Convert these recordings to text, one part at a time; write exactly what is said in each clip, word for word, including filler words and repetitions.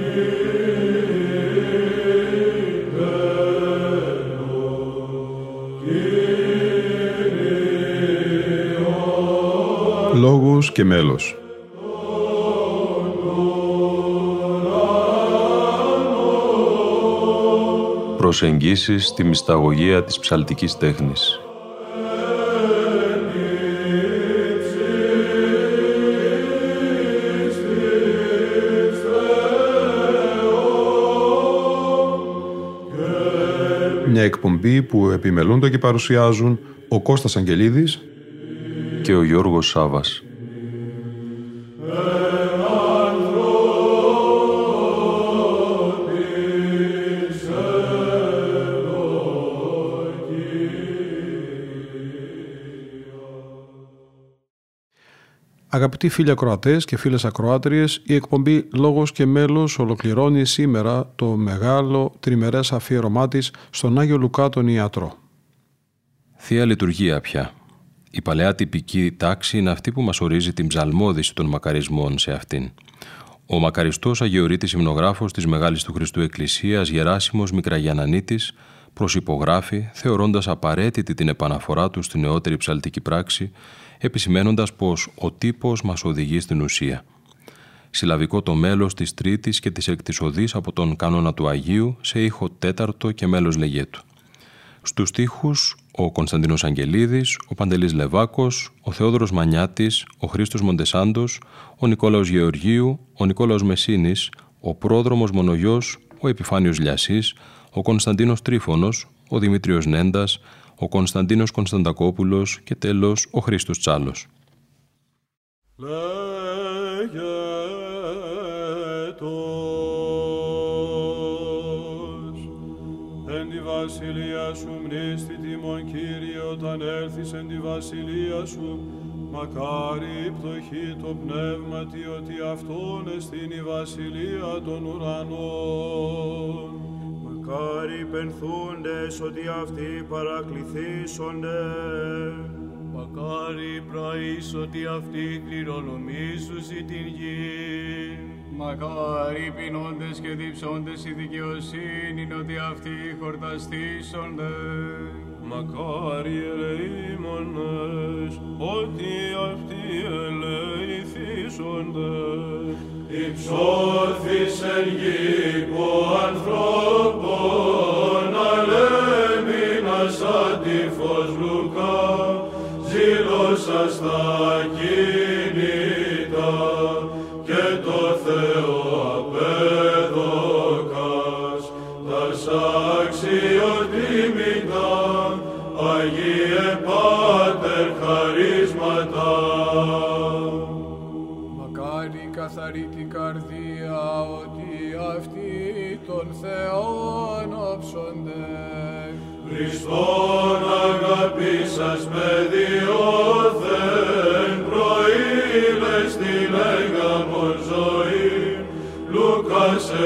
Λόγος και μέλος. Προσεγγίσεις στη μυσταγωγία της ψαλτικής τέχνης. Μια εκπομπή που επιμελούνται και παρουσιάζουν ο Κώστας Αγγελίδης και ο Γιώργος Σάβας. Αγαπητοί φίλοι ακροατές και φίλες ακροάτριες, η εκπομπή «Λόγος και μέλος» ολοκληρώνει σήμερα το μεγάλο τριμερές αφιέρωμά της στον Άγιο Λουκά τον Ιατρό. Θεία Λειτουργία πια. Η παλαιά τυπική τάξη είναι αυτή που μας ορίζει την ψαλμόδηση των μακαρισμών σε αυτήν. Ο μακαριστός Αγιορείτης υμνογράφος της Μεγάλης του Χριστού Εκκλησίας, Γεράσιμος Μικραγιαννανίτης, προσυπογράφει, θεωρώντας απαραίτητη την επαναφορά του στην νεότερη ψαλτική πράξη, επισημένοντας πως ο τύπος μας οδηγεί στην ουσία. Συλλαβικό το μέλος της τρίτης και της έκτης οδής από τον κανόνα του Αγίου σε ήχο τέταρτο και μέλος λεγέτου. Στους στίχους ο Κωνσταντίνος Αγγελίδης, ο Παντελής Λεβάκος, ο Θεόδωρος Μανιάτης, ο Χρήστος Μοντεσάντος, ο Νικόλαος Γεωργίου, ο Νικόλαος Μεσίνης, ο Πρόδρομος Μονογιός, ο Επιφάνιος Λιασής, ο Κωνσταντίνος Τρίφωνος, ο Δημήτριος Νέντας, ο Κωνσταντίνος Κωνσταντακόπουλος και τέλος ο Χρήστος Τσάλος. Εν τη βασιλεία σου μνήστη τιμών, Κύριε, όταν έλθεις εν τη βασιλεία σου. Μακάρι η πτωχή το πνεύματι, ότι αυτόν εστίν η βασιλεία των ουρανών. Μακάρι πενθούντες, ότι αυτοί παρακληθήσονται. Μακάρι πραείς, ότι αυτοί κληρονομήσουσι την γη. Μακάρι πεινώντες και διψώντες η δικαιοσύνη, ότι αυτοί χορταστήσονται. Μακάρι ελεήμονες, ότι αυτοί ελεηθήσονται. Υψώθης εν γήπο ανθρώπων, αλέμινας αντίφος Λουκά, ζήλωσας τα κίνητα και το Θεό απέδωκας, τας αξιοτίμητα, Αγίε Πάτερ χαρίσματα. Μακάρι καθαρή την καρδία, ότι αυτοί των Θεών όψονται. Χριστόν αγαπήσας με διώθεν, προήλες τη λέγαμον ζωή, Λούκα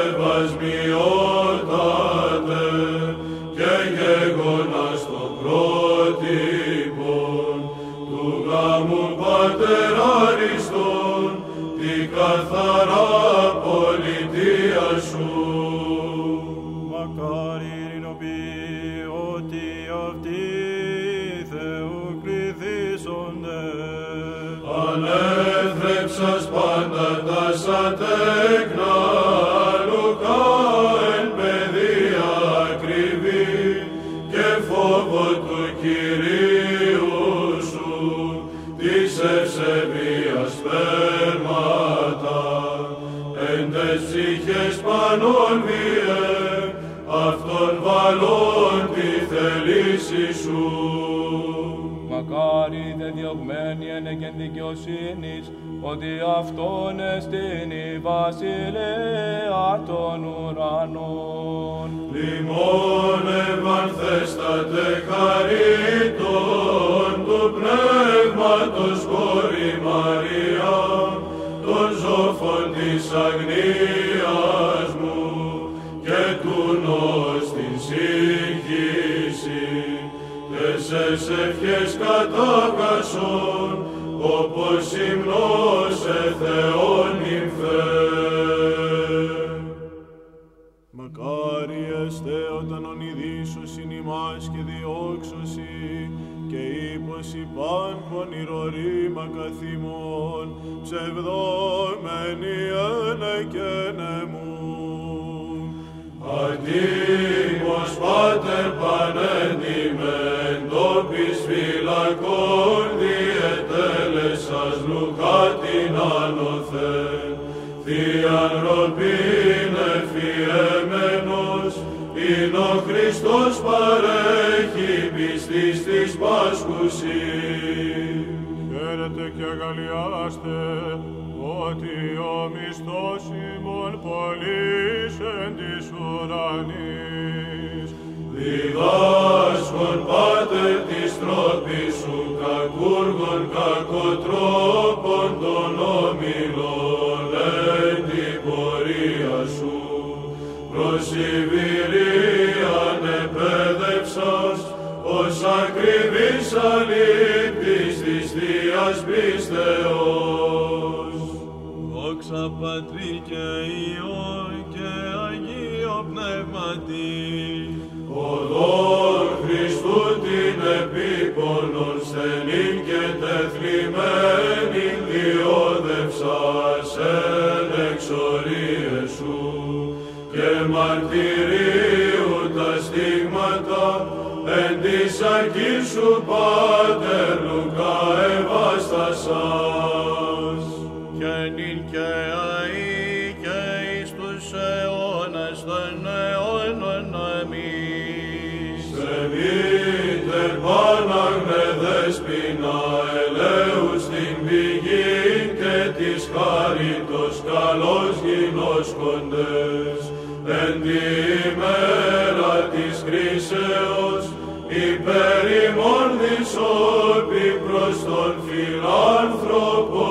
σεβασμιότατε και γεγονάς το πρότυπον του γάμου Πατέρ Αριστον, τη καθαρά πολιτεία σου. Μακάρι ειρηνοποιεί, ότι αυτοί Θεού κληθήσονται. Ανέθρεψας πάντα τα σατέκνα, Λουκά εν παιδεία ακριβή, και φόβο του Κυρίου σου, της ευσεβίας σπέρματα, εν τες ψυχές πανώνβιε, αυτον βαλών τη θελήση σου. Μακάρι δε διωγμένοι εν εκεν δικαιοσύνης, ότι αυτόν εστίν η βασιλεία των ουρανών. Λιμών ευανθέστατε χαρίτων του πνεύματος χώρη Μαρία, των ζώφων της αγνίας μου και του νος την σύγχυση, τες ευχές κατάβγασον, όπως υμνός σε Θεόν νυμφέ. σάτανον ειδήσωσιν ημάς και διώξωσι, και ύπωση παν πονηρό ρήμα καθημών, ψευδόμενοι ελεκένε μου. Αντίμος Πάτερ πανέντιμεν, τόπις φυλακών διετέλεσας Λουκά την άνωθεν, θείαν ροπήν εφιέμενος, ειν ο Χριστός παρέχει πιστής της Πάσχουσι. Χαίρετε και αγαλιάστε, ότι ο μισθός ημών πολύς εν της ουρανής. Διδάσκον Πάτερ της τρόπης σου, κακούργων κακοτρόπων των ομιλών εν την πορεία σου. Προς Ιβηρίαν επέδευσας, ως ακριβής αλήπτης της Θείας πίστεως. Δόξα Πατρί και Υιό και Αγίο Πνεύματι, οδόν Χριστού την επίπονον στενήν και τεθλιμμένην διόδευσας εν εξορίες σου, και μαρτυρίου τα στίγματα εν της αρκής σου Πάτερ Λουκά ευάστασας. Και νυν και αεί και εις τους αιώνας των αιώνων αμήν. Σε μήτερ πάναγνε δέσποινα ελέου στην πηγήν και της χάριτος καλώς γινώσκοντες, εν τη ημέρα της κρίσεως υπέρ ημών δισόπι προς τον φιλάνθρωπο.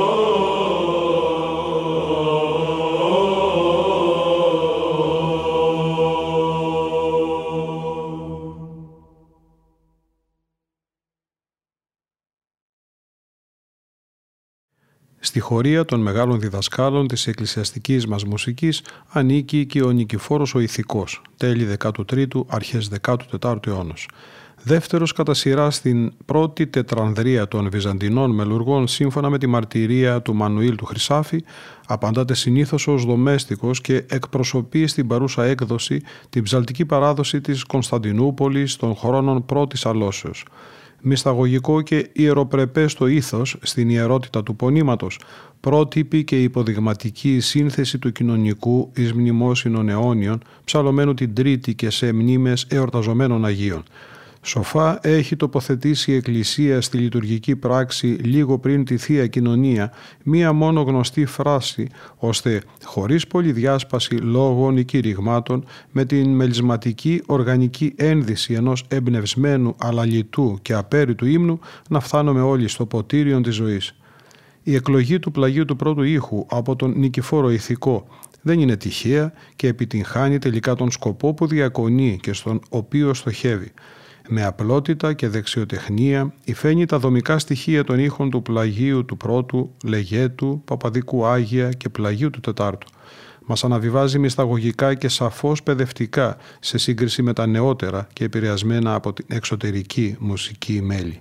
Στη χωρία των μεγάλων διδασκάλων της εκκλησιαστικής μας μουσικής ανήκει και ο Νικηφόρος ο Ηθικός, τέλη δέκατου τρίτου, αρχές δέκατου τέταρτου αιώνος. Δεύτερος κατά σειρά στην πρώτη τετρανδρία των Βυζαντινών μελουργών, σύμφωνα με τη μαρτυρία του Μανουήλ του Χρυσάφη, απαντάται συνήθως ως δομέστικος και εκπροσωπεί στην παρούσα έκδοση την ψαλτική παράδοση της Κωνσταντινούπολης των χρόνων πρώτης αλώσεως. Μυσταγωγικό και ιεροπρεπές το ήθος στην ιερότητα του πονήματος, πρότυπη και υποδειγματική σύνθεση του κοινωνικού εις μνημόσυνων αιώνιων, ψαλωμένου την Τρίτη και σε μνήμες εορταζομένων Αγίων. Σοφά έχει τοποθετήσει η Εκκλησία στη λειτουργική πράξη λίγο πριν τη Θεία Κοινωνία μία μόνο γνωστή φράση, ώστε χωρίς πολυδιάσπαση λόγων ή κηρυγμάτων, με την μελισματική οργανική ένδυση ενός εμπνευσμένου αλλά λιτού και απέριτου ύμνου να φτάνουμε όλοι στο ποτήριον της ζωής. Η εκλογή του πλαγίου του πρώτου ήχου από τον Νικηφόρο Ηθικό δεν είναι τυχαία και επιτυγχάνει τελικά τον σκοπό που διακονεί και στον οποίο στοχεύει. Με απλότητα και δεξιοτεχνία υφαίνει τα δομικά στοιχεία των ήχων του πλαγίου του πρώτου, λεγέτου, Παπαδικού Άγια και πλαγίου του τετάρτου. Μας αναβιβάζει μυσταγωγικά και σαφώς παιδευτικά σε σύγκριση με τα νεότερα και επηρεασμένα από την εξωτερική μουσική μέλη.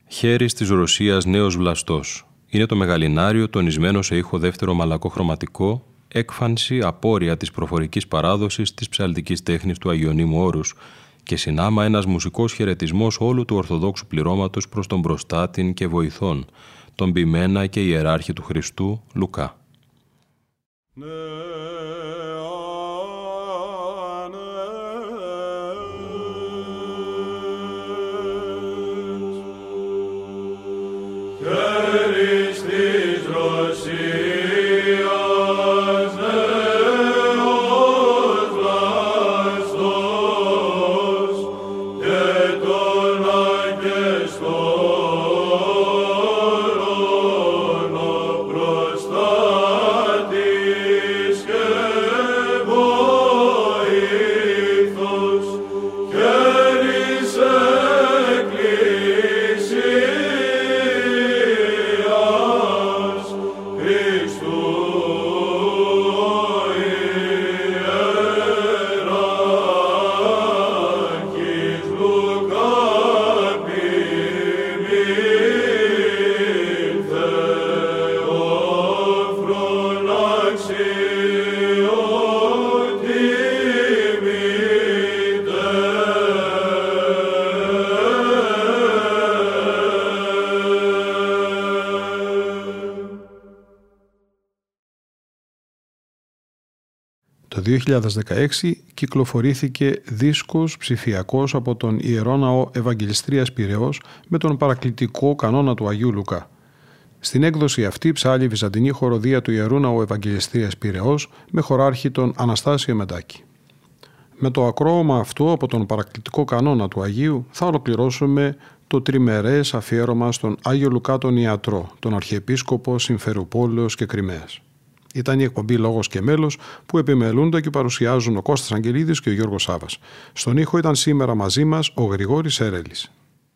Χέρις της Ρωσίας Νέος Βλαστός. Είναι το μεγαλινάριο τονισμένο σε ήχο δεύτερο μαλακό χρωματικό, έκφανση απόρρια της προφορικής παράδοσης της ψαλτικής τέχνης του Αγιονύμου Όρους και συνάμα ένας μουσικός χαιρετισμός όλου του Ορθοδόξου πληρώματος προς τον προστάτην και βοηθόν, τον ποιμένα και ιεράρχη του Χριστού Λουκά. Το δύο χιλιάδες δεκαέξι κυκλοφορήθηκε δίσκος ψηφιακός από τον Ιερό Ναό Ευαγγελιστρίας Πειραιώς με τον παρακλητικό κανόνα του Αγίου Λουκά. Στην έκδοση αυτή ψάλλει η Βυζαντινή χοροδία του Ιερού Ναού Ευαγγελιστρίας Πειραιώς με χωράρχη τον Αναστάσιο Μεντάκη. Με το ακρόωμα αυτό από τον παρακλητικό κανόνα του Αγίου θα ολοκληρώσουμε το τριμερές αφιέρωμα στον Άγιο Λουκά τον Ιατρό, τον Αρχιεπίσκοπο Συμφερουπόλεως και Κριμαίας. Ήταν η εκπομπή Λόγος και Μέλος που επιμελούνται και παρουσιάζουν ο Κώστας Αγγελίδης και ο Γιώργος Σάβας. Στον ήχο ήταν σήμερα μαζί μας ο Γρηγόρης Έρελης.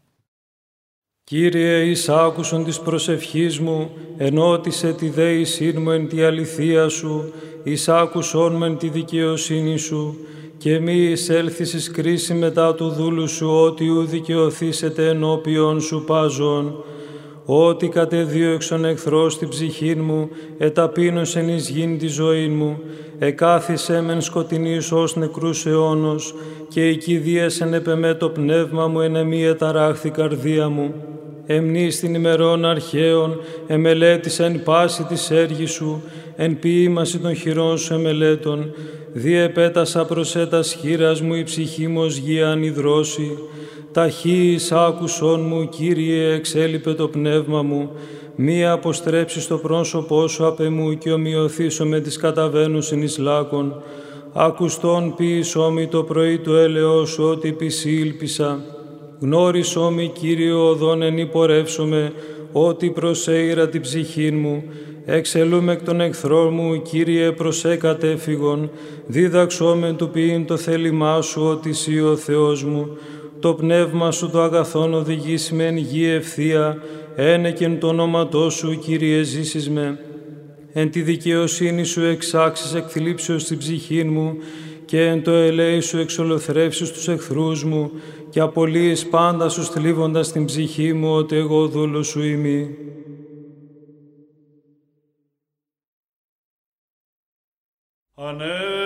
Κύριε, εις άκουσον της προσευχής μου, ενώτισε τη δέησήν μου εν τη αληθεία σου, εις άκουσον με εν τη δικαιοσύνη σου, και μη εισέλθεις εις κρίση μετά του δούλου σου, ότι ου δικαιωθήσετε ενώπιον σου πάζον. Ότι κατεδίωξον εχθρός την ψυχήν μου, εταπείνωσεν εις γην τη ζωή μου, εκάθισε μεν σκοτεινής ως νεκρούς αιώνος, και οικηδίασεν επεμέ το πνεύμα μου, εν εμή εταράχθη καρδία μου. Εμνείς την ημερών αρχαίων, εμελέτησεν πάση της έργης σου, εν ποίημαση των χειρών σου εμελέτων, διεπέτασα προς έτας χείρας μου η ψυχή μου ως γη ανιδρώσει. Ταχύης άκουσον μου, Κύριε, εξέλιπε το πνεύμα μου, μη αποστρέψεις το πρόσωπό σου απ' εμού και ομοιωθήσω με τις καταβαίνουσιν εις λάκων. Ακουστόν ποιησό μη το πρωί του έλεος σου, ότι πισή ήλπισα. Γνώρισό μη, Κύριε, οδόν εν υπορεύσομαι, ότι προσέειρα την ψυχήν μου. Εξελούμε εκ των εχθρών μου, Κύριε, προσέ κατέφυγον. Δίδαξό με του ποιήν το θέλημά σου, ότι εσύ ο Θεός μου. Το πνεύμα σου το αγαθόν οδηγήσει με εν γη ευθεία, ένεκεν το όνοματό σου, Κύριε, ζήσεις με. Εν τη δικαιοσύνη σου εξάξεις εκθλίψεως στην ψυχή μου, και εν το ελέη σου εξολοθρεύσεις τους εχθρούς μου, και απολύεις πάντα σου θλίβοντας την ψυχή μου, ότι εγώ δούλος σου είμαι. Ανέ,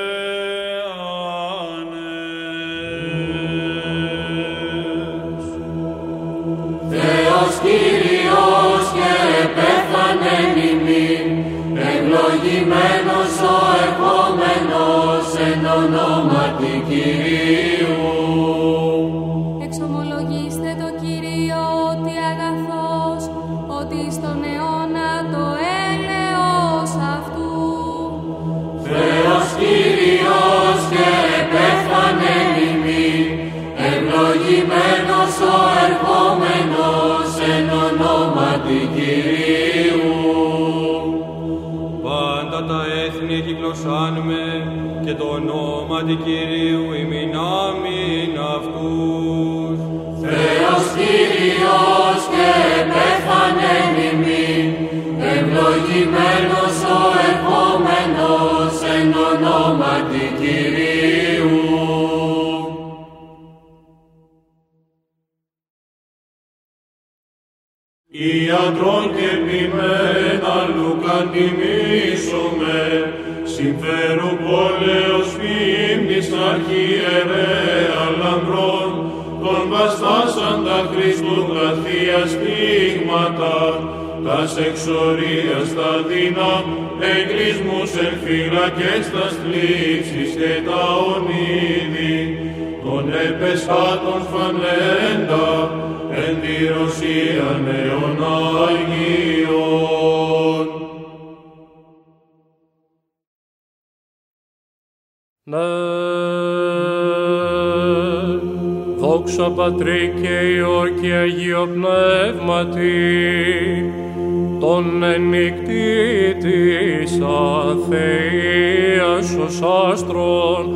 Θεός Κύριος και επέφανεν ημίν, ευλογημένος ο ερχόμενος εν ονόματι Κυρίου. Εξομολογήστε το Κύριο ότι αγαθός, ότι στον αιώνα το έλεος αυτού. Θεός Κύριος και επέφανεν ημίν, ευλογημένος ο ερχόμενος εν ονόματι Κυρίου. Πάντα τα έθνη κυκλωσάνουμε και το ονόματι Κυρίου ημινάμιν αυτούς. Θεός Κύριος και επέφανεν ημίν, ευλογημένος ο ερχόμενος εν ονόματι Κυρίου. Ιατρών και ποιμένα Λουκαν τιμήσομαι, συμφέρου πόλεως φήμνης αρχιερέα λαμπρών, τον βαστάσαντα Χριστού τα θεία στίγματα, τας εξορίας τα δεινά, εγκλισμούς εν φύλακες τας θλίψεις και τα ονίδη, των επεσχάτων φανέντα, εν τη Ρωσία νέων Αγίων. Ναι, δόξα Πατρί και Υιό και Αγίο Πνεύματι, τον ενικτή της αθείας ως άστρων,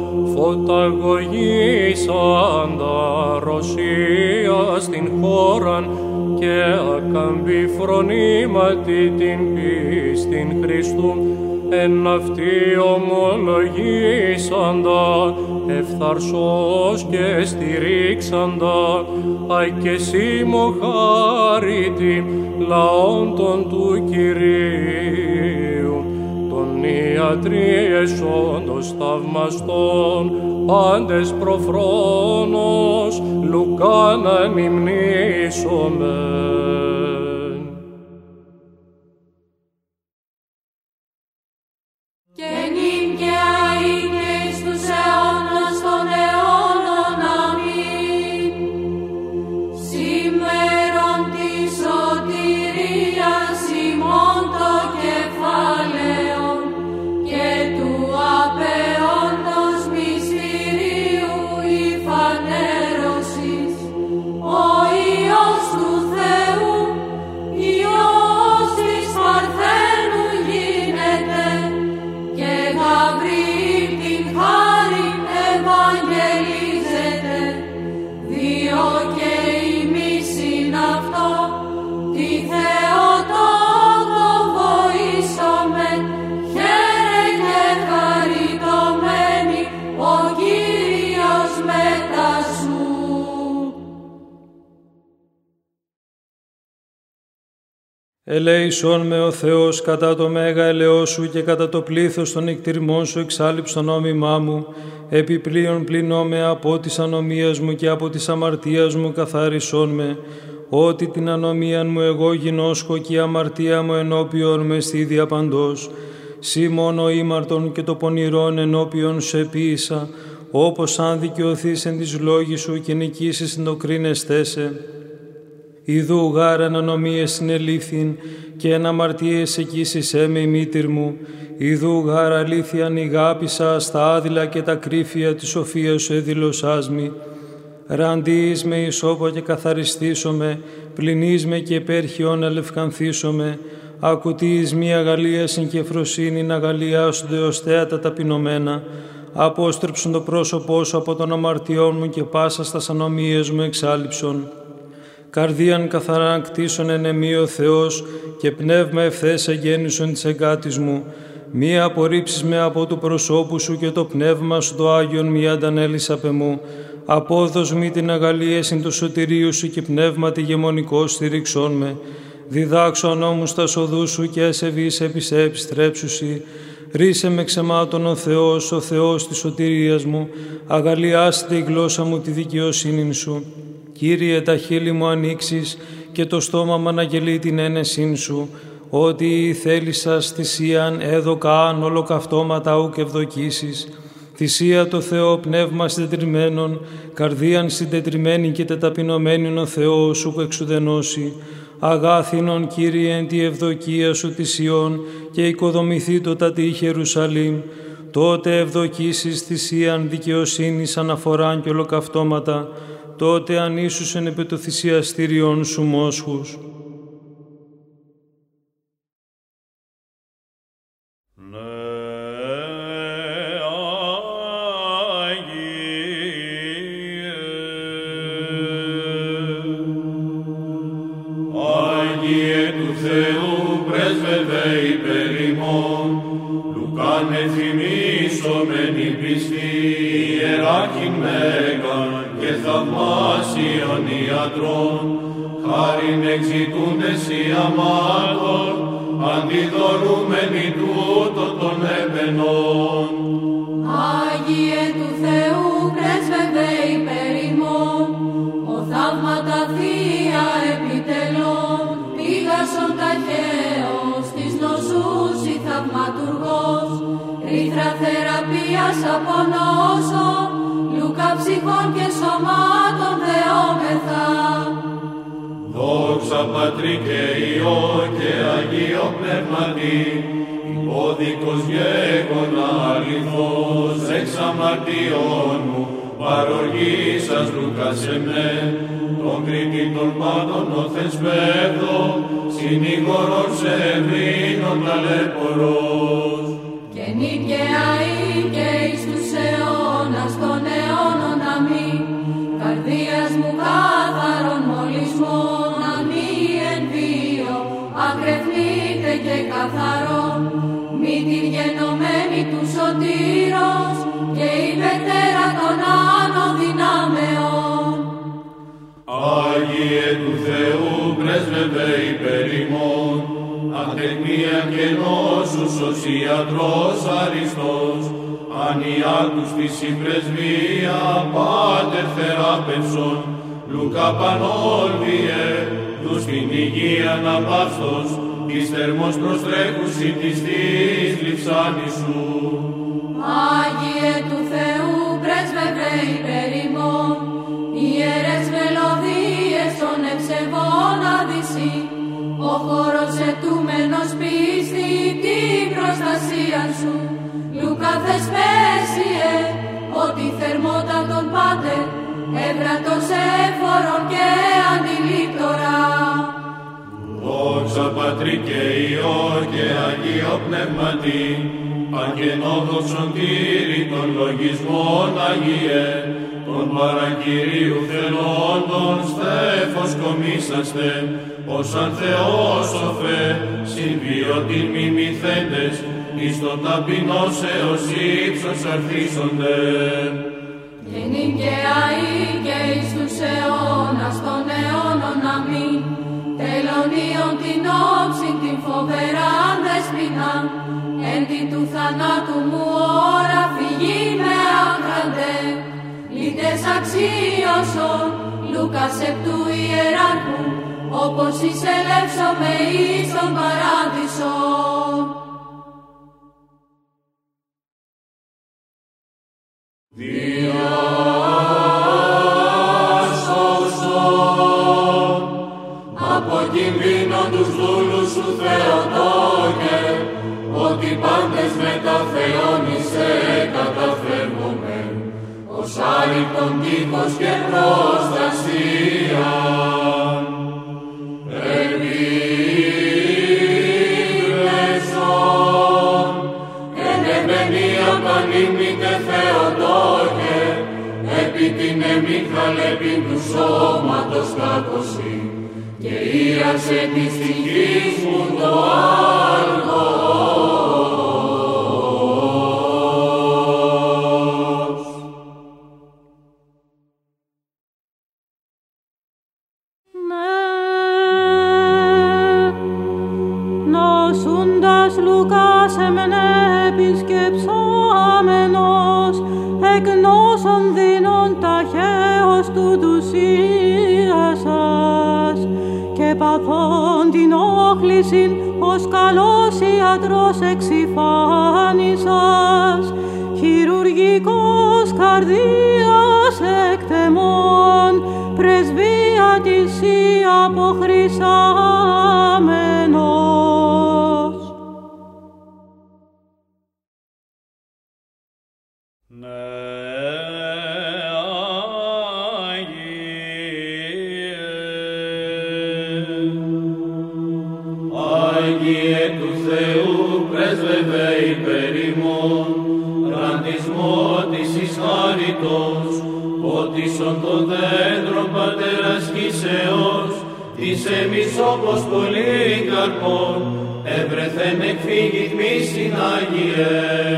φωταγωγήσαντα Ρωσία στην χώραν και ακαμπή φρονήματι την πίστην Χριστού, εν αυτή ομολογήσαντα, ευθαρσός και στηρίξαντα, αι και σήμω χάρητη λαόντων του Κυρίου, των ιατρίες όντως θαυμαστών, πάντες προφρόνος, Λουκάν ανυμνήσομεν. Ελέησον με ο Θεός κατά το μέγα ελαιό σου και κατά το πλήθος των εκτιρμών σου εξάλειψ το νόμιμά μου, επιπλέον πλυνώ με από της ανομίας μου και από της αμαρτίας μου καθάρισόν με, ότι την ανομίαν μου εγώ γινώσκω και η αμαρτία μου ενώπιον με στη διαπαντός. Σύ μόνο ήμαρτον και το πονηρόν ενώπιον σε ποίησα, όπως αν δικαιωθείς εν της λόγης σου και νικήσεις εν το κρίνεστέσαι. Ιδού γάρα ανομίες συνελήφθην και εν αμαρτίες εκείσισέ με η μήτηρ μου. Ιδού γάρα αλήθειαν ηγάπησα στα άδειλα και τα κρύφια της σοφίας σου εδηλωσάς μη. Ραντίεις με ισόπο και καθαριστήσομαι, πλυνείς με και επέρχιον αλευκανθήσομαι. Ακουτείς μη αγαλίασιν και φροσύνην αγαλιάσονται ως θέατα ταπεινωμένα. Απόστρεψον το πρόσωπό σου από των αμαρτιών μου και πάσα στας ανομίες μου εξάλειψον. Καρδίαν καθαράν κτίσον εν εμεί ο Θεός και πνεύμα ευθές εγέννησον της εγκάτης μου. Μη απορρίψεις με από του προσώπου σου και το πνεύμα σου το Άγιον μη αντανέλεις απ' εμού. Απόδος μη την αγαλίασιν του σωτηρίου σου και πνεύμα τη γεμονικό στηρίξον με. Διδάξω νόμους τα σοδού σου και ασεβείς επί σε επιστρέψουσι. Ρίσε με ξεμάτων ο Θεός, ο Θεός της σωτηρίας μου. Αγαλιάστε η γλώσσα μου τη δικαιοσύνη σου. Κύριε, τα χείλη μου ανοίξεις και το στόμα μου αναγγελεί την ένεσήν σου, ότι η θέλησας θυσίαν έδωκαν ολοκαυτώματα ουκ ευδοκίσεις. Θυσία το Θεό πνεύμα συντετριμμένον, καρδίαν συντετριμένη και τεταπεινωμένην ο Θεός σου εξουδενώσει. Αγάθινον, Κύριε, εν τη ευδοκία σου θυσιών και οικοδομηθεί το τα τη Ιερουσαλήμ. Τότε ευδοκίσεις θυσίαν δικαιοσύνης αναφοράν και ολοκαυτώματα, τότε ανήσουσεν επί το θυσιαστήριον σου μόσχους. Άγιε του Θεού πρέσβευε υπέρ ημών, Λουκάν εθυμίσομεν η πιστή ιεράρχην μέγαν και θαυμάσιον ιατρών, χάριν εξητούντες οι αμάτων, αντιδωρούμενοι τούτο των επενών. Άγιε του Θεού πρέσβευε υπέρ ημών, ο θαύματα Θεία επιτελών, πήγασον ταχαίως της νοσούς η θαυματουργός, ρήθρα θεραπείας από νόσων, λούκα ψυχών και σωμάτων δεόμεθα. Δόξα Πατρί και Υιό και Αγίο Πνεύματι, υπόδικος γέγονα αληθώς εξ αμαρτιών μου, παροργήσας Λουκάς εμέ, τον κρίτη των πάντων όθεν σπέβδο, συνήγορος σε ευρύνων ταλαιπωρός. Και νίκαια ή και εις τους αιώνας των αιώνων αμήν, καρδίας μου κάθαρον μολυσμόν, να μη εν βίο, ακρεφνείτε και καθαρόν, μη τη γενομένη του σωτήρος, και η πετέρα των άνω δυνάμεων. Άγιε του Θεού πρέσβευε υπέρ ημών, αντεκμία και νόσους ως ιατρός αριστός, ανιάτους της η πρεσβεία, πάτερ θεράπευσον, Λουκά Πανόλβιε, τους την υγεία αναπαύστος, της θερμός προστρέχουσι της της λειψάνης σου. Άγιε του Θεού πρέσβευε υπέρ ημών, ιερές μελωδίες των ευσεβών αδυσί, ο χώρος ετούμενος πίστη την προστασία σου. Λουκά θεσπέσιε, ότι θερμότατον πάτερ, έβρατος έφορον και αντιλήπτορα. Δόξα Πατρί και Υιό και Αγίο Πνεύματι, αγενόδοξον τήρη των λογισμών Αγιέ, των παρακυρίου θελόντων στέφος κομίσαστε, ως αν Θεός σοφέ, συμβιωτήν μιμηθέντες, εις το ταπεινός έως ύψος αρθίσονται. Και νίκαια ή και εις τους αιώνας των αιώνων αμήν, τελωνίων την όψη την φοβεράν δεσποινάν, εν τη του θανάτου μου ώρα φυγή με άκραντε, λίτες αξίωσον, Λούκας επ' του ιεράρχου, όπως εισελεύσομαι εις τον παράδεισο. Διάσωσον από κινδύνων τους δούλους σου Θεοτόκε, ότι πάντες με τα Θεόνισε καταφέρμομεν, ως άρρηκτον τείχος και προστασία. Επίδεσον, εν εμπαινία πανήμητε Θεοτόκε, επί την εμίχαλεπιν του σώματος κάκωση, και ίασε της ψυχής μου το άλγος. Ναι, νοσούντας Λουκάς εμενε επισκεψάμενος, εκ νόσων δίνων ταχαίως τούτους ίασας, και παθών την όχλησιν ως καλός ιατρός εξυφάνισας, χειρουργικός καρδίας εκτεμών, πρεσβεία της ή αποχρυσάμενος. Άγιε του Θεού πρέσβευε υπέρ ημών, ραντισμό της εις χάριτος, ότισον των δέντρων πατέρας κυσεώς, της εμείς όπως πολύκαρπον, έβρεθεν εκφύγει τμήσιν Άγιε.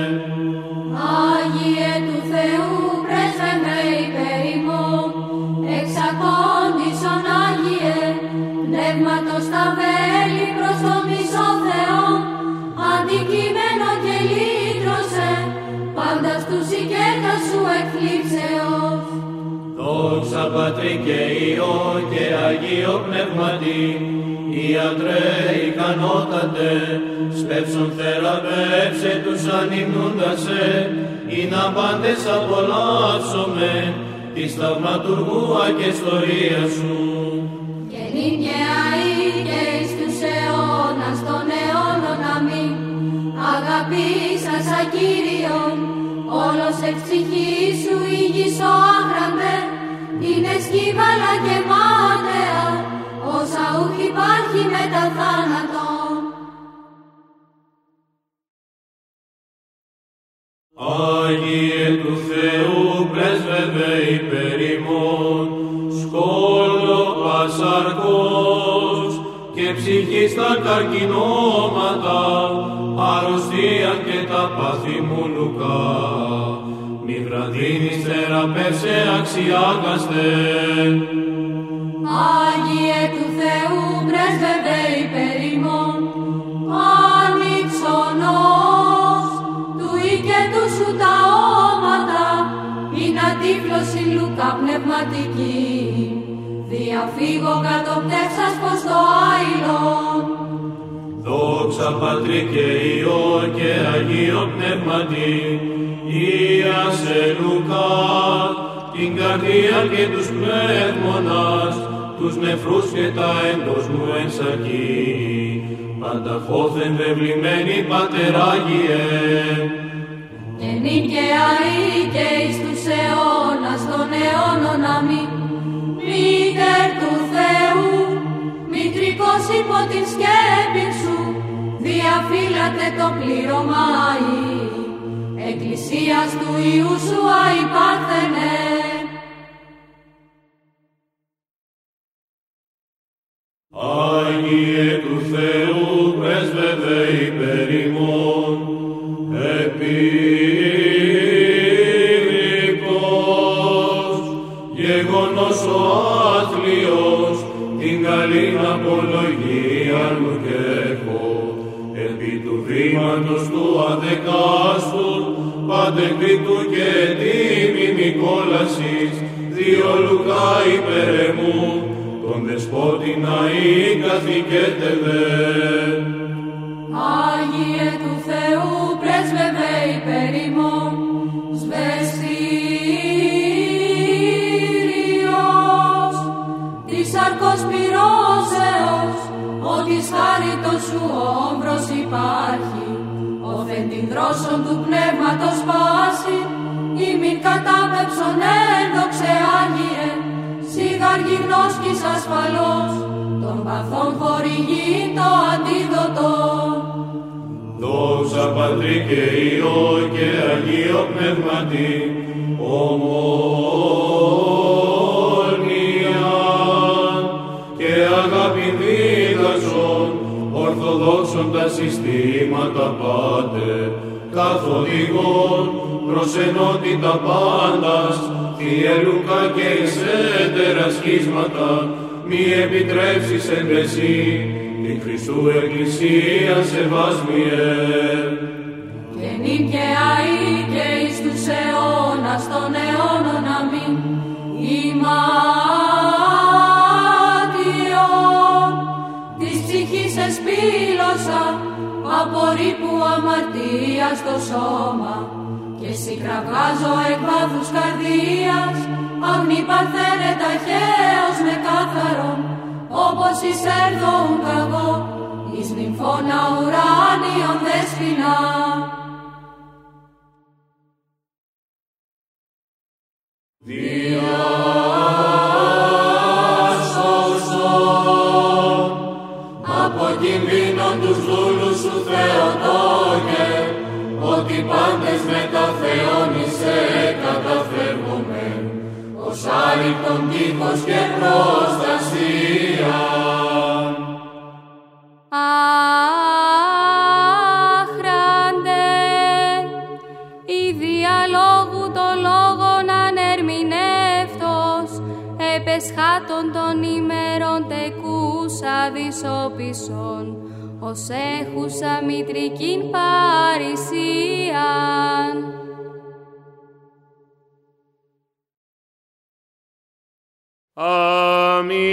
Άγιε του Θεού πρέσβευε υπέρ ημών, εξακόντισον Άγιε, Δόξα Πατρί και Υιό και Αγίο Πνεύματι, Ιατρέ ικανότατε, σπεύσον θεραπεύσε τους ανυμνούντασε, ή να πάντες απολαύσομεν της θαυματουργού ακεστορία σου. Και νυν και αεί και εις τους αιώνας των αιώνων αμήν, αγαπήσας ακύριον, όλος εξ ψυχής σου ήγησο άχραντε, είναι σκύβαλα και μάταια, όσα ούχ υπάρχει μετά θάνατον. Άγιε του Θεού πρέσβευε υπέρ ημών, σκόλο πασαρκός και ψυχή στα καρκινώματα, αρρωστία και τα πάθη μου Λουκά. Μη βραδύνης θεραπεύσε αξιάκαστε. Άγιε του Θεού πρέσβευε υπέρ ημών, άνοιξονος, του ή και του σου τα όματα, είναι ατύφλωση Λουκά πνευματική, διαφύγω κατοπτεύσας πως το άειλον. Δόξα Πατρί και Υιό και Αγίο Πνεύματι, Ιάσε Λουκά, την καρδία και τους πνεύμονας, τους νεφρούς και τα εντός μου ενσακή, πανταχώθεν βεβλημένοι Πατεράγιε. Και νυν και αεί και εις τους αιώνας των αιώνων αμήν, Μήτερ του Θεού, μητρικός υπό την σκέπη σου, διαφύλατε το πλήρωμα αεί, Εκκλησίας του Υιού σου αϊπάρθενε. Άγιε του Θεού πρέσβευε υπέρ ημών, επίρρηπτος, γεγονός ο άθλιος, την καλήν απολογία μου κι έχω, επί του βήματος του αδεκάστου, παντεκρίτου και τίμη κόλασης, δύο Λουκά υπέρ εμού, τον δεσπότη να ή καθηκέτευε. Άγιε του Θεού πρέσβευε υπέρ ημών, σβεστήριος, της σαρκός πυρώσεως, ότι χάριτος σου όμπρος υπάρχει, όφεν την δρόσον του πνεύματος πάση, ημιν κατάπεψον ένδοξε Άγιε, σιγάρ γυμνόσκης ασφαλώς, των παθών χορηγεί το αντίδοτο. Δόξα Πατρί και Υιό και Αγίο Πνεύματι, ομόνια και αγάπη δίδασον, ορθοδόξον τα συστήματα πάτε, καθοδηγών προς ενότητα πάντας, Θύε Λουκά και εξέτερα σχίσματα, μη επιτρέψεις εν εσύ, την Χριστού Εκκλησία σεβάσμιε. Και νυν και αεί και εις τους αιώνας των αιώνων αμήν, ημάτιον, της ψυχής εσπήλωσα, απορρίπου αμαρτία στο σώμα, και συγκραβάζω εκ βάθους καρδίας, αγνή παρθένε ταχαίως με κάθαρον, όπως εισέρθω ουν καγώ, εις νυμφώνα ουράνιον δέσποινα. Διάσωσον από κινδύνων τους δούλους σου Θεοτόκε, ότι πάντες με τα Θεόνισε καταφεύγουμε, ως άρρηκτον τείχος και προστασία. Άχραντε, η διαλόγου το λόγον ανερμηνεύτος, επεσχάτων των ημερών τεκούσα δισόπισον, ως έχουσα μητρικήν παρησίαν. Αμήν.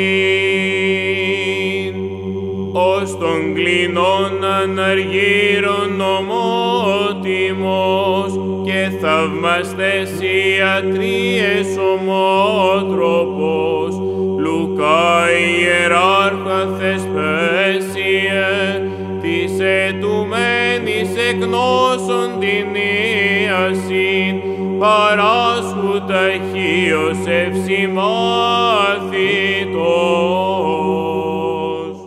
Ως των κλινών αναργύρων ομότιμος και θαυμαστές ιατρίες ομότροπος, Λουκά ιεράρχα θεσπέσιε, της ετουμένης εκνόσων την ίασιν, παράσχου ταχύος ευσημάθητος.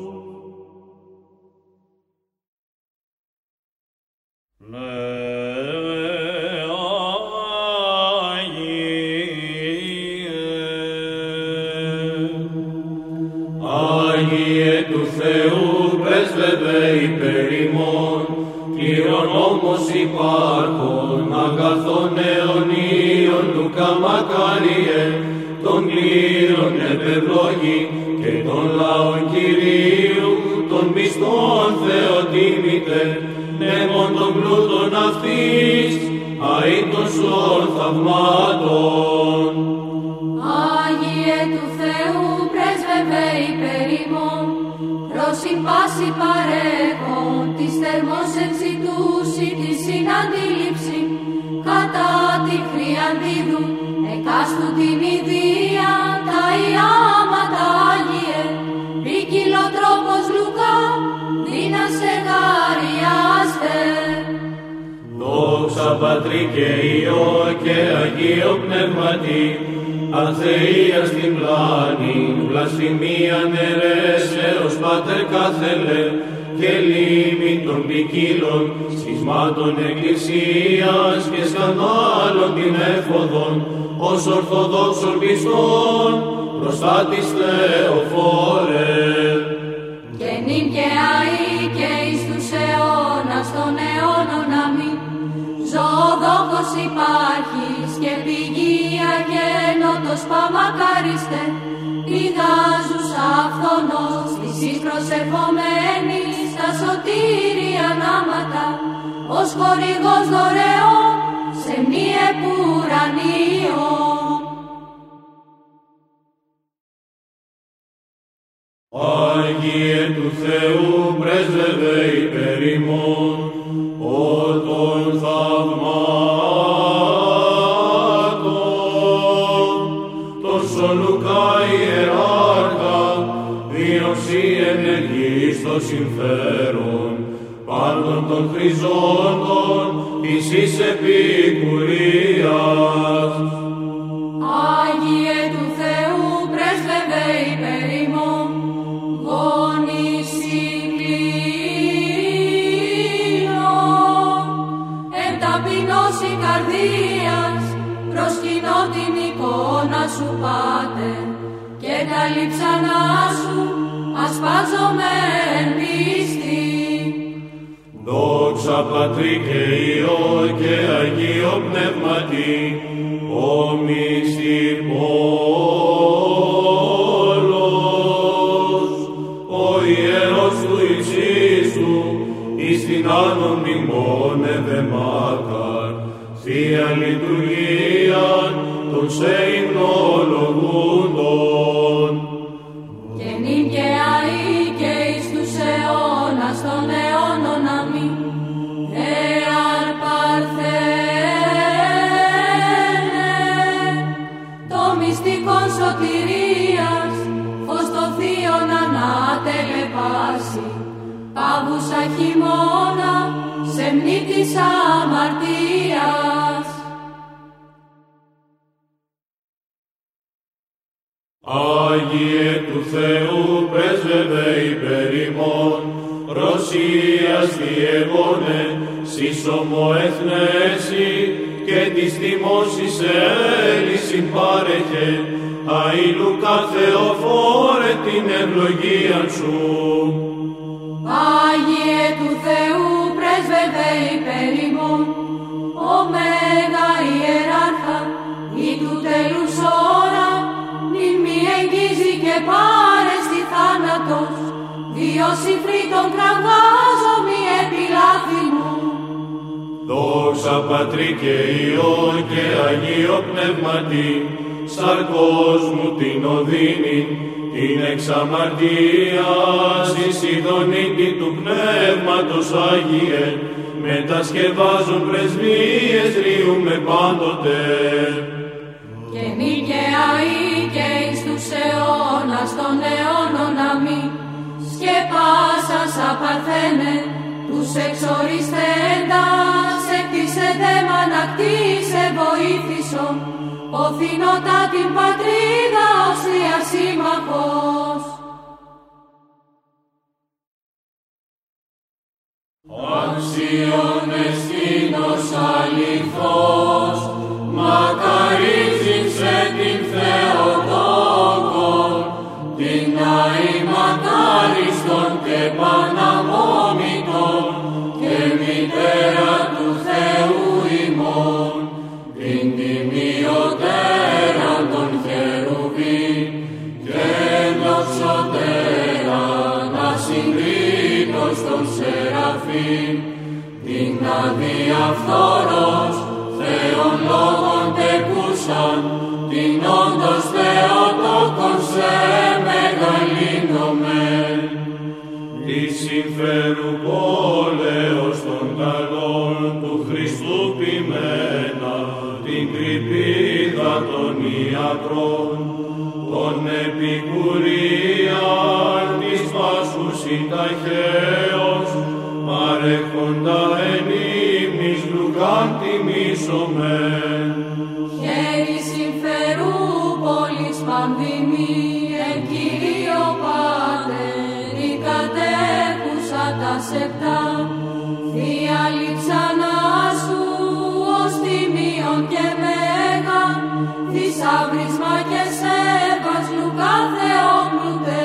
Άγιε του Θεού πρέσβευε υπέρ ημών, κληρονόμος υπάρχων, αγαθών αιωνίων, Λουκά μακάριε, των κλήρων επευλόγη και των λαών Κυρίου, των πιστών Θεοτίμητε, νέμων των πλούτων αυτής, αήτων σωρ θαυμάτων. Άγιε του Θεού πρέσβευε υπέρ ημών, προς η πάση παρέχον, της θερμός εξητούσι τη συναντήληψη, κατά τη χρειαντίδου, εκάστου την ιδία, τα ιάματα Άγιε, ποικιλό τρόπος Λουκά, δίνας εγάριάστε. Δόξα Πατρί και Υιό και Αγίο Πνεύματι, αθεία στην πλάνη, βλασφημίαν αιρέσεως Πάτερ κάθελε, και λίμνη των ποικίλων, σχισμάτων εκκλησίας και σκανδάλων την έφοδον, ως ορθοδόξων πιστών, μπροστά της Θεοφόρε. Και νυν και αεί και εις τους αιώνας των αιώνων αμήν, ζωοδόχος υπάρχεις και πηγή αγένοτος παμακάριστε, πηγάζους αυθονός της εις προσερχομένης τα σωτήρια νάματα, ως χορηγός δωρεών σε μη επουρανίων. Άγιε του Θεού πρέσβευε υπέρ ημών, ο των θαυμάτων, τον Σολουκά ιεράρχα, δίωξη ενεργής το συμφέρον, πάντων των χρηζόντων της εις επικουρίας. Άγιε του Θεού πρέσβευε υπέρ ημών, γόνοι συγκλίνων, εν ταπεινώσει καρδίας, προσκυνώ την εικόνα σου Πάτερ, και τα λείψανά σου ασπάζομαι εν πίστη. Δόξα Πατρί και Υιό και Αγίο Πνεύματι, ο μυστικόλος, ο ιερός του υψίστου, εις την άνων μνημών εδεμάκαρ, θεία λειτουργίαν των σε υμνολογούντων. Και νυν και αεί και εις τους αιώνας των αιώνων αμήν, εάν παρθένε το μυστικόν σωτηρίας, φως το θείον ανατελεπάσει, πάβουσα χειμώνα σε μνή της αμαρτίας. Άγιε του Θεού πρέσβευε υπέρ ημών, Ρωσίας διεγόνε, σεις ομοεθνέσει, και της δημόσης έλυσιν πάρεχε, αήλου κάθε Θεοφόρε την ευλογίαν σου. Άγιε του Θεού πρέσβευε υπέρ ημών, ο Μέγα Ιεράρχα, ή του τέλους ώρα, νυν μη εγγίζει και πάρεστη θάνατος, διόση φρύτων κραγάζω μη επιλάθυνου. Δόξα Πατρί και Υιό και Αγίο Πνεύματι, σαρκός μου την οδύνη, την εξαμαρτίας, η Σιδονίτη του Πνεύματος Άγιε, μετασκευάζουν πρεσβείες, ριούμε πάντοτε. Και νίκαια ή και εις τους αιώνας των αιώνων αμή, σκεπάσας απαρθένε, τους εξοριστέντας, εκτίσετε μανακτήσε βοήθησον, ποθήνωτα την πατρίδα ως θεία σύμμαχος. Αξιόν εστίνος αληθώς, μακαρίζειν σε την Θεοτόκον, την αημακάριστον και παναμόμητον, και μητέρα του Θεού ημών, την τιμιωτέραν των χερουβίν, και ενδοξωτέραν ασυγκρίτως των σεραφείμ, την αδιαφθόρος Θεόν λόγων τεκούσαν, την όντως Θεοτόκον σε μεγαλύνομεν. Τη συμφέρου πόλεως των καλών του Χριστού ποιμένα, την κρυπίδα των ιατρών, των επικουρίαν της πάσχουσιν ταχαίως, παρέχοντα εν ύμνης Λουκάν τιμήσομεν. Χέρι συμφερού πόλης πανδημή, εν Κυρίω Πάτερ, η κατέχουσα τα σεπτά, θεία λείψανά σου, ως τιμίον και μέγα, θησαύρισμα και σέβας Λουκά Θεόμπλουτε.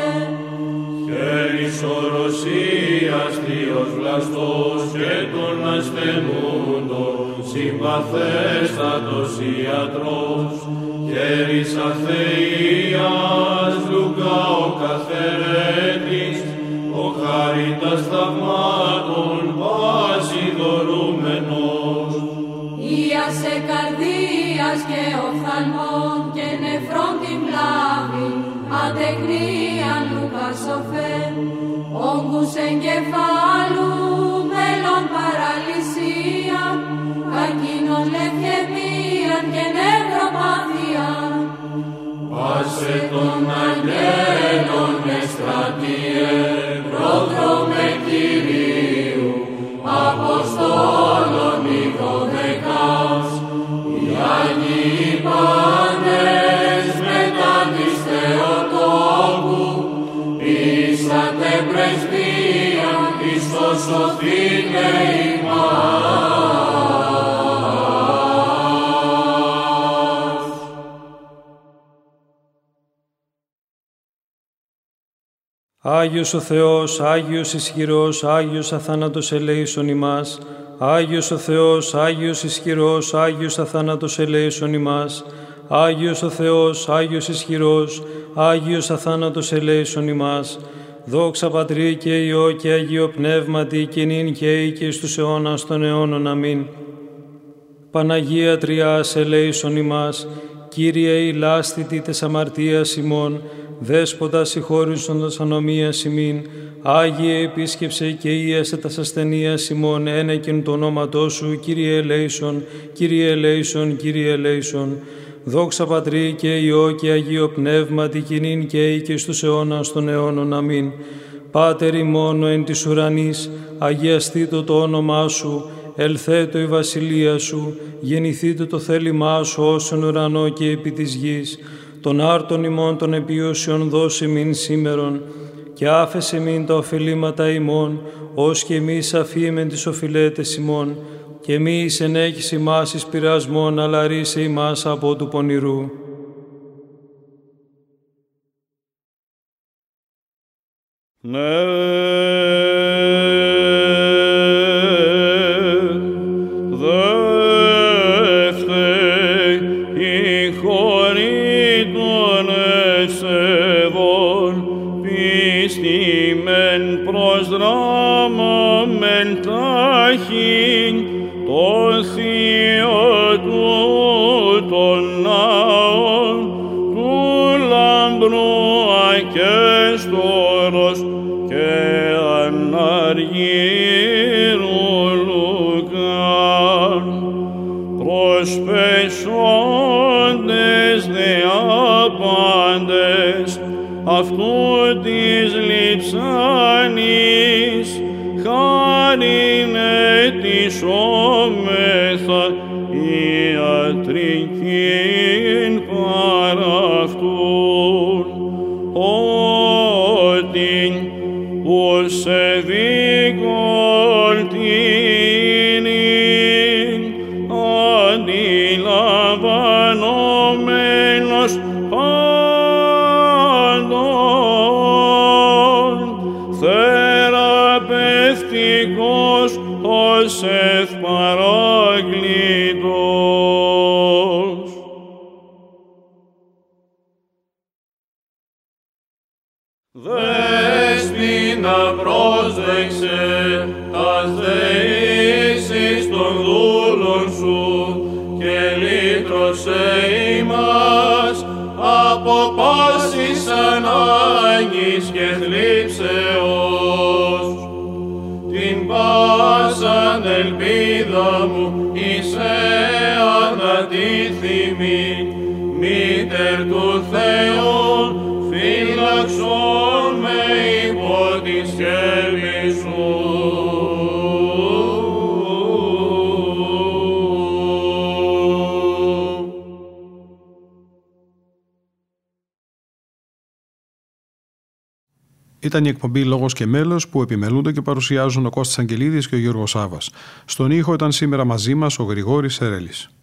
Χέρις ορωσίας Θείος βλαστός και των ασθενούντων, συμπαθέστατος ιατρός, χέρις αθείας Λουκά ο καθερέτης, ο χάριτας θαυμάτων πάση δωρούμενος. Ήασε καρδίας και οφθαλμών και νεφρών την πλάβη, ατεκνίαν Λουκά σοφέ, όγκους εγκεφάλου, μέλλον παραλυσία, καρκίνων λευκαιμίαν και νευροπάθειαν. Πάσε των αγγέλων εστρατείε, πρόδρομε Κυρίου, Αποστόλων οι δωδεκάς, οι Άγιοι πάντες μετά της Θεοτόκου, πείσατε πρεσβείαν εις το σωθήνε ημάς. Άγιος ο Θεός, Άγιος ισχυρός, Άγιος αθάνατος ελέησον ημάς. Άγιος ο Θεός, Άγιος ισχυρός, Άγιος αθάνατος ελέησον ημάς. Άγιος ο Θεός, Άγιος ισχυρός, Άγιος αθάνατος ελέησον ημάς. Δόξα Πατρί και Υιό και Αγίο Πνεύματι, και νυν και ή και εις τους αιώνας των αιώνων. Αμήν. Παναγία Τριάς ελέησον ημάς. Κύριε ηλάστητη τες αμαρτίας ημών, Δέσποτα συγχώρησον ανομίας ημίν, Άγιε επίσκεψε και ίασε τας ασθενείας ημών, ένεκεν το ονόματό σου, Κύριε ελέησον, Κύριε ελέησον, Κύριε ελέησον. Δόξα Πατρί και Υιό και Αγίο Πνεύματι, και νυν και ή και στους αιώνας των αιώνων. Αμήν. Πάτερ ημών εν της ουρανής, αγιαστήτω το όνομά σου, ελθέτω η βασιλεία σου, γεννηθήτω το θέλημά σου όσον ουρανό και επί της γης. Τον άρτον ημών των επιούσιων δώσε μην σήμερον, και άφεσε μην τα οφειλήματα ημών, ως και εμείς αφήμεν τις οφειλέτες ημών, και μη εις ενέχεις ημάς εις πειρασμόν, αλλά ρίσε ημάς από του πονηρού. Ναι. Προσδράμαμεν τάχην το θείο του των ναών και στόρος και αναργύρου Λουκάν, προσπεσόντες δε άπαντες αυτού της λειψάνης, χάριν ετισόμεθα ιατρικήν παρά αυτούν, ότι που σε δικολτήνην αντιλαμβανόμενος πάντων, θεραπευτικός ως ευπαράγκλητος. Δέσποινα πρόσδεξε τας δεήσεις των δούλων σου και λύτρωσε ημάς από πάσης ανάγκης και θλίψεως. Την πάσαν ελπίδα μου είσαι ανατίθυμη, μήτερ του Θεού, φύλαξον με υπό τη σκεύη σου. Ήταν η εκπομπή «Λόγος και μέλος» που επιμελούνται και παρουσιάζουν ο Κώστας Αγγελίδης και ο Γιώργος Σάβας. Στον ήχο ήταν σήμερα μαζί μας ο Γρηγόρης Σερέλης.